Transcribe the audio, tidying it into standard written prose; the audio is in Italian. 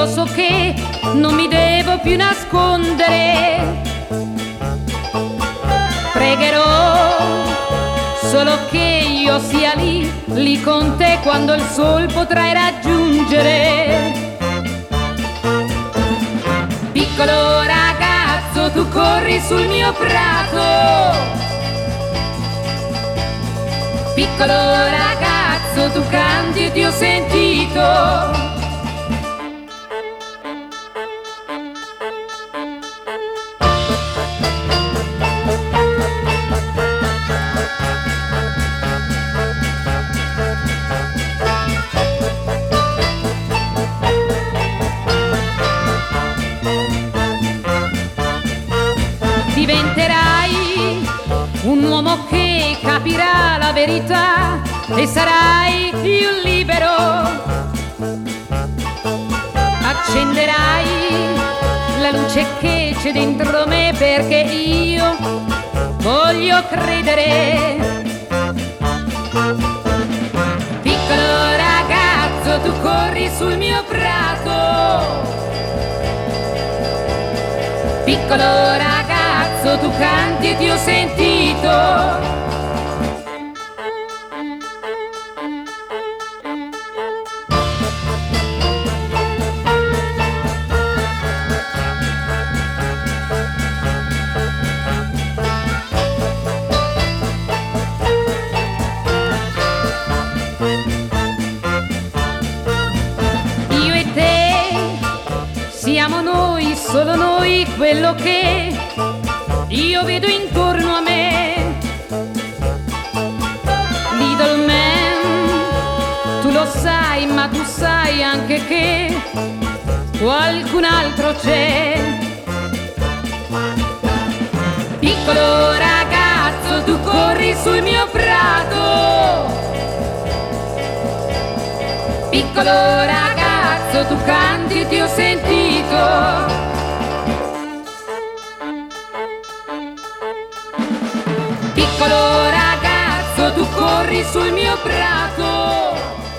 io so che non mi devo più nascondere. Pregherò solo che io sia lì con te quando il sol potrai raggiungere. Piccolo ragazzo, tu corri sul mio prato. Piccolo ragazzo, tu canti e ti ho sentito. Diventerai un uomo che capirà la verità e sarai più libero. Accenderai la luce che c'è dentro me perché io voglio credere. Piccolo ragazzo, tu corri sul mio prato. Piccolo ragazzo, tu canti e ti ho sentito. Io e te siamo noi, solo noi, quello che io vedo intorno a me. Little man, tu lo sai, ma tu sai anche che qualcun altro c'è. Piccolo ragazzo, tu corri sul mio prato. Piccolo ragazzo, tu canti e ti ho sentito. Piccolo ragazzo, tu corri sul mio prato.